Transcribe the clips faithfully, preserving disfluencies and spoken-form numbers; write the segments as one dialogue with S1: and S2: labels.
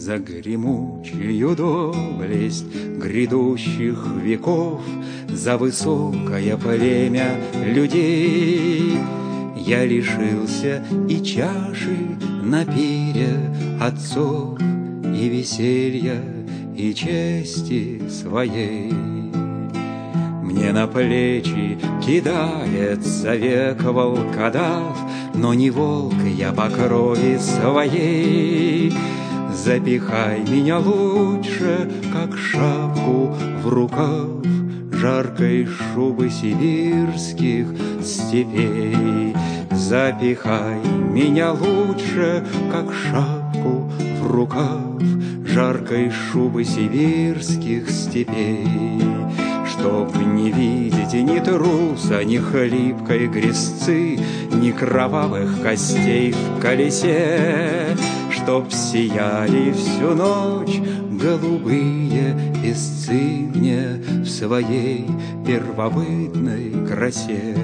S1: за гремучую доблесть грядущих веков, за высокое племя людей. Я лишился и чаши на пире отцов, и веселья, и чести своей. Мне на плечи кидается век волкодав, но не волк я по крови своей. Запихай меня лучше, как шапку в рукав жаркой шубы сибирских степей. Запихай меня лучше, как шапку в рукав жаркой шубы сибирских степей. Чтоб не видеть ни труса, ни хлипкой грязцы, ни кровавых костей в колесе, чтоб сияли всю ночь голубые песцы мне в своей первобытной красе.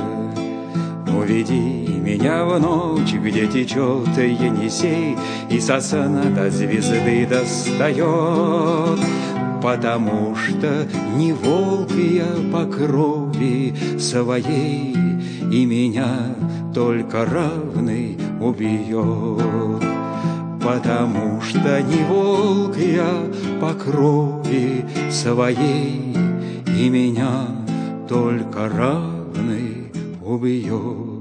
S1: Уведи меня в ночь, где течет Енисей, и сосна до звезды достает, потому что не волк я по крови своей, и меня только равный убьет. Потому что не волк я по крови своей, и меня только равный убьет.